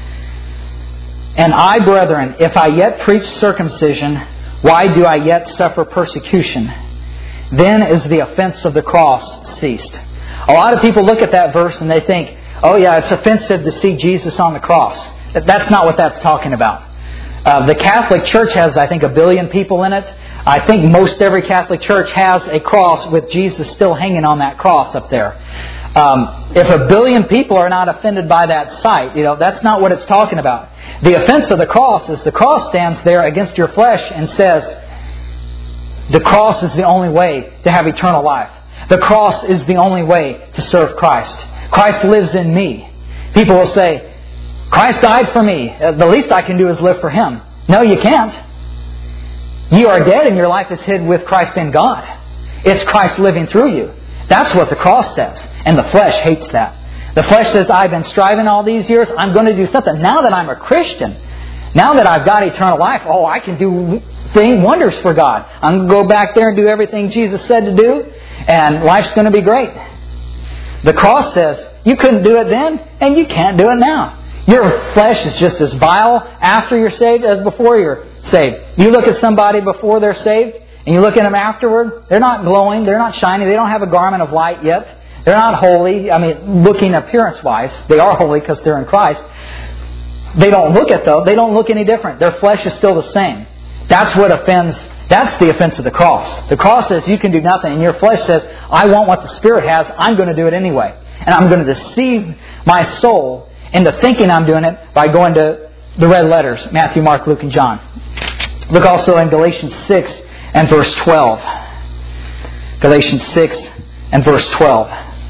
A: And I, brethren, if I yet preach circumcision, why do I yet suffer persecution? Then is the offense of the cross ceased. A lot of people look at that verse and they think, oh yeah, it's offensive to see Jesus on the cross. That's not what that's talking about. The Catholic Church has, I think, 1 billion people in it. I think most every Catholic church has a cross with Jesus still hanging on that cross up there. If 1 billion people are not offended by that sight, that's not what it's talking about. The offense of the cross is the cross stands there against your flesh and says, the cross is the only way to have eternal life. The cross is the only way to serve Christ. Christ lives in me. People will say, Christ died for me. The least I can do is live for Him. No, you can't. You are dead and your life is hid with Christ in God. It's Christ living through you. That's what the cross says. And the flesh hates that. The flesh says, I've been striving all these years. I'm going to do something. Now that I'm a Christian, now that I've got eternal life, I can do wonders for God. I'm going to go back there and do everything Jesus said to do. And life's going to be great. The cross says, you couldn't do it then, and you can't do it now. Your flesh is just as vile after you're saved as before you're saved. You look at somebody before they're saved, and you look at them afterward, they're not glowing, they're not shining, they don't have a garment of light yet. They're not holy. Looking appearance-wise, they are holy because they're in Christ. They don't look any different. Their flesh is still the same. That's what offends. That's the offense of the cross. The cross says you can do nothing, and your flesh says, I want what the Spirit has, I'm going to do it anyway. And I'm going to deceive my soul into thinking I'm doing it by going to the red letters, Matthew, Mark, Luke, and John. Look also in Galatians 6 and verse 12. Galatians 6 and verse 12.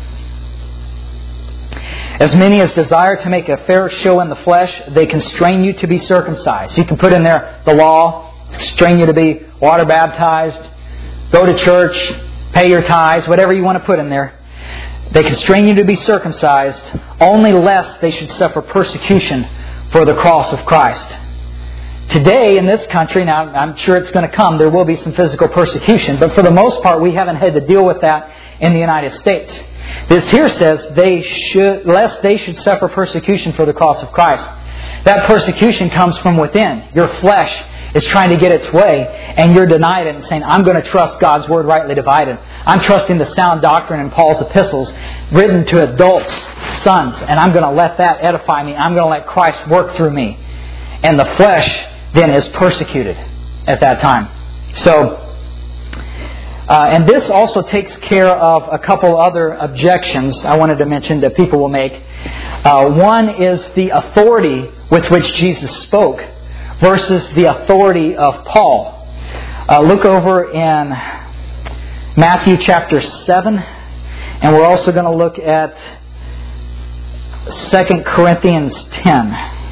A: As many as desire to make a fair show in the flesh, they constrain you to be circumcised. You can put in there the law, constrain you to be water baptized, go to church, pay your tithes, whatever you want to put in there. They constrain you to be circumcised, only lest they should suffer persecution for the cross of Christ. Today in this country, now I'm sure it's going to come, there will be some physical persecution, but for the most part we haven't had to deal with that in the United States. This here says, lest they should suffer persecution for the cross of Christ. That persecution comes from within. Your flesh is trying to get its way, and you're denied it and saying, I'm going to trust God's Word rightly divided. I'm trusting the sound doctrine in Paul's epistles written to adults, sons, and I'm going to let that edify me. I'm going to let Christ work through me. And the flesh then is persecuted at that time. So, and this also takes care of a couple other objections I wanted to mention that people will make. One is the authority with which Jesus spoke versus the authority of Paul. Look over in Matthew chapter 7, and we're also going to look at 2 Corinthians 10.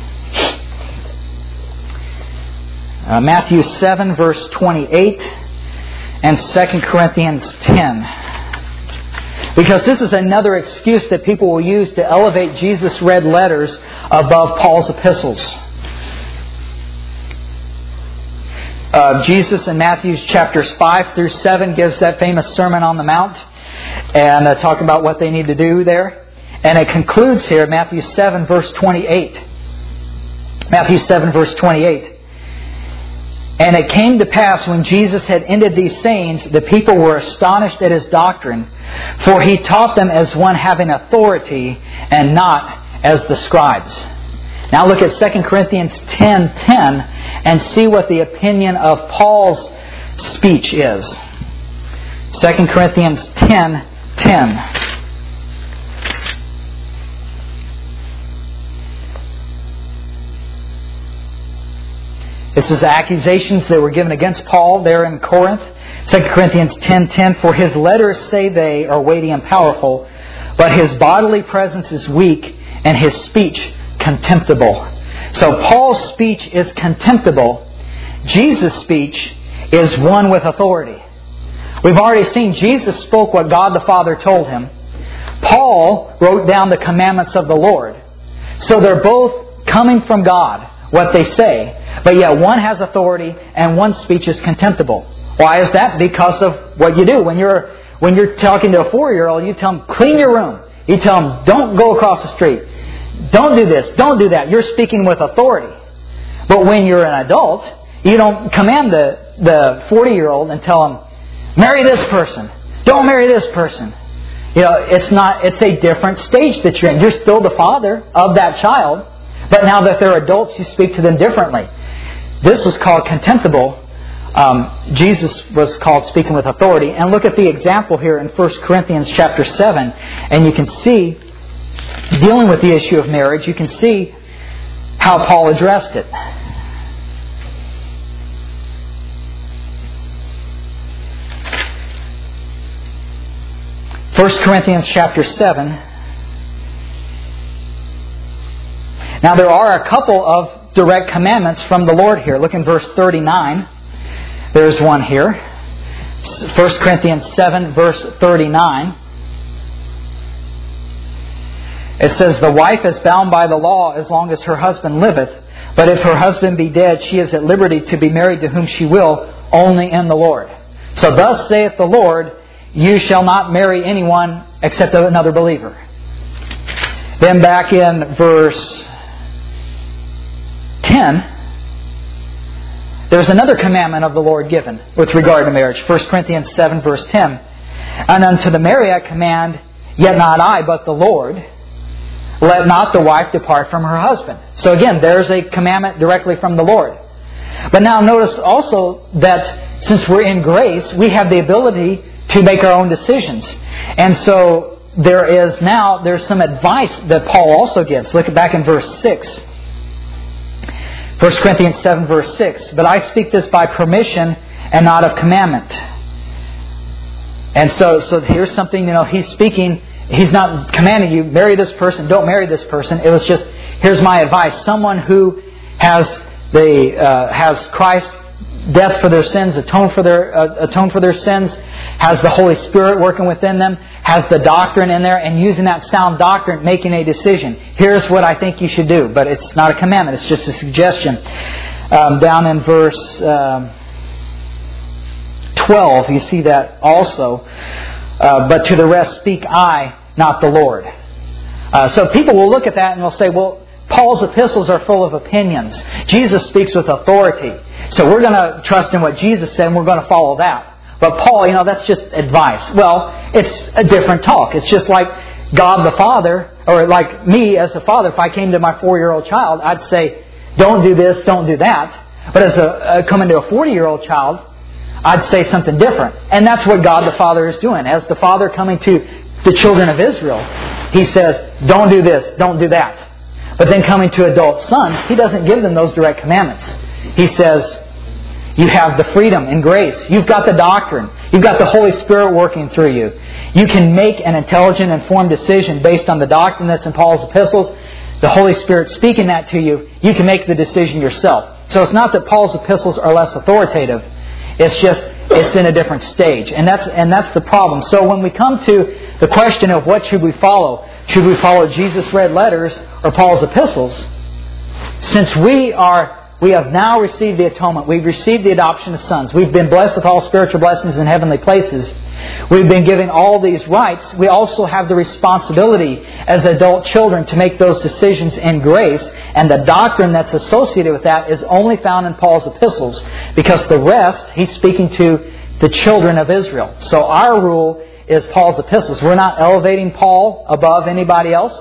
A: Matthew 7 verse 28 and 2 Corinthians 10. Because this is another excuse that people will use to elevate Jesus' red letters above Paul's epistles. Jesus in Matthew chapters 5 through 7 gives that famous Sermon on the Mount and talk about what they need to do there. And it concludes here, Matthew 7 verse 28. Matthew 7 verse 28. And it came to pass when Jesus had ended these sayings, the people were astonished at His doctrine, for He taught them as one having authority and not as the scribes. Now look at 2 Corinthians 10:10 and see what the opinion of Paul's speech is. 2 Corinthians 10:10. This is accusations that were given against Paul there in Corinth. 2 Corinthians 10:10, for his letters, say they, are weighty and powerful, but his bodily presence is weak and his speech contemptible. So Paul's speech is contemptible. Jesus' speech is one with authority. We've already seen Jesus spoke what God the Father told him. Paul wrote down the commandments of the Lord. So they're both coming from God, what they say. But yet one has authority and one's speech is contemptible. Why is that? Because of what you do. When you're talking to a 4-year-old, you tell them, clean your room. You tell them, don't go across the street. Don't do this. Don't do that. You're speaking with authority. But when you're an adult, you don't command the 40-year-old and tell them, marry this person. Don't marry this person. You know, it's a different stage that you're in. You're still the father of that child, but now that they're adults, you speak to them differently. This is called contemptible. Jesus was called speaking with authority. And look at the example here in 1 Corinthians chapter 7, and you can see, dealing with the issue of marriage, you can see how Paul addressed it. First Corinthians chapter 7. Now there are a couple of direct commandments from the Lord here. Look in verse 39. There's one here. 1 Corinthians 7 verse 39. It says, the wife is bound by the law as long as her husband liveth. But if her husband be dead, she is at liberty to be married to whom she will, only in the Lord. So thus saith the Lord, you shall not marry anyone except another believer. Then back in verse 10, there's another commandment of the Lord given with regard to marriage. 1 Corinthians 7 verse 10. And unto the married I command, yet not I, but the Lord, let not the wife depart from her husband. So again, there's a commandment directly from the Lord. But now notice also that since we're in grace, we have the ability to make our own decisions. And so there's some advice that Paul also gives. Look back in verse 6. 1 Corinthians 7 verse 6. But I speak this by permission and not of commandment. And so here's something, he's speaking. He's not commanding you, marry this person, don't marry this person. It was just, here's my advice. Someone who has Christ's death for their sins, atone for their sins, has the Holy Spirit working within them, has the doctrine in there, and using that sound doctrine, making a decision. Here's what I think you should do. But it's not a commandment, it's just a suggestion. Down in verse 12, you see that also. But to the rest speak I, not the Lord. So people will look at that and they'll say, well, Paul's epistles are full of opinions. Jesus speaks with authority. So we're going to trust in what Jesus said and we're going to follow that. But Paul, that's just advice. Well, it's a different talk. It's just like God the Father, or like me as a father, if I came to my 4-year-old child, I'd say, don't do this, don't do that. But as coming to a 40-year-old child, I'd say something different. And that's what God the Father is doing. As the Father coming to the children of Israel, He says, don't do this, don't do that. But then coming to adult sons, He doesn't give them those direct commandments. He says, you have the freedom and grace. You've got the doctrine. You've got the Holy Spirit working through you. You can make an intelligent, informed decision based on the doctrine that's in Paul's epistles. The Holy Spirit speaking that to you, you can make the decision yourself. So it's not that Paul's epistles are less authoritative. It's just, it's in a different stage. And that's the problem. So when we come to the question of what should we follow, should we follow Jesus' red letters or Paul's epistles? Since we are we have now received the atonement. We've received the adoption of sons. We've been blessed with all spiritual blessings in heavenly places. We've been given all these rights. We also have the responsibility as adult children to make those decisions in grace. And the doctrine that's associated with that is only found in Paul's epistles, because the rest, he's speaking to the children of Israel. So our rule is Paul's epistles. We're not elevating Paul above anybody else.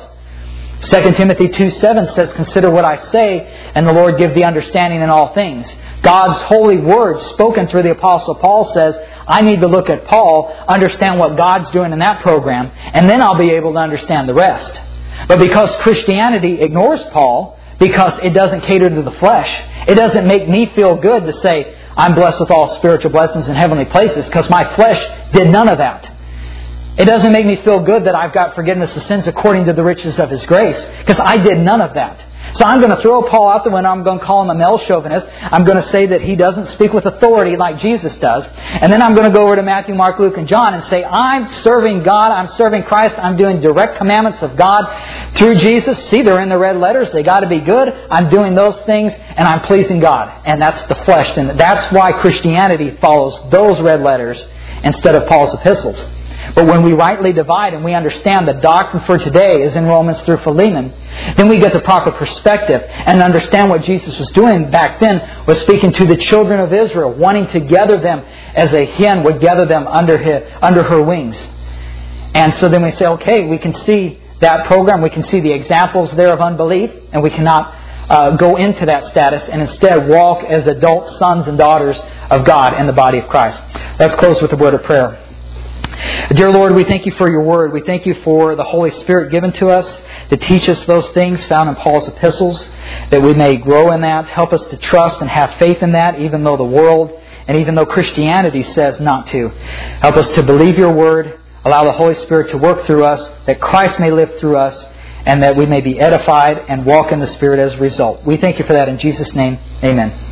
A: 2 Timothy 2:7 says, "Consider what I say, and the Lord give thee understanding in all things." God's holy word spoken through the Apostle Paul says, I need to look at Paul, understand what God's doing in that program, and then I'll be able to understand the rest. But because Christianity ignores Paul, because it doesn't cater to the flesh, it doesn't make me feel good to say, I'm blessed with all spiritual blessings in heavenly places, because my flesh did none of that. It doesn't make me feel good that I've got forgiveness of sins according to the riches of His grace, because I did none of that. So I'm going to throw Paul out the window. I'm going to call him a male chauvinist. I'm going to say that he doesn't speak with authority like Jesus does. And then I'm going to go over to Matthew, Mark, Luke, and John and say, I'm serving God. I'm serving Christ. I'm doing direct commandments of God through Jesus. See, they're in the red letters. They got to be good. I'm doing those things, and I'm pleasing God. And that's the flesh. And that's why Christianity follows those red letters instead of Paul's epistles. But when we rightly divide and we understand the doctrine for today is in Romans through Philemon, then we get the proper perspective and understand what Jesus was doing back then was speaking to the children of Israel, wanting to gather them as a hen would gather them under her wings. And so then we say, okay, we can see that program, we can see the examples there of unbelief, and we cannot go into that status and instead walk as adult sons and daughters of God in the body of Christ. Let's close with a word of prayer. Dear Lord, we thank You for Your Word. We thank You for the Holy Spirit given to us to teach us those things found in Paul's epistles, that we may grow in that. Help us to trust and have faith in that, even though the world and even though Christianity says not to. Help us to believe Your Word. Allow the Holy Spirit to work through us, that Christ may live through us, and that we may be edified and walk in the Spirit as a result. We thank You for that in Jesus' name. Amen.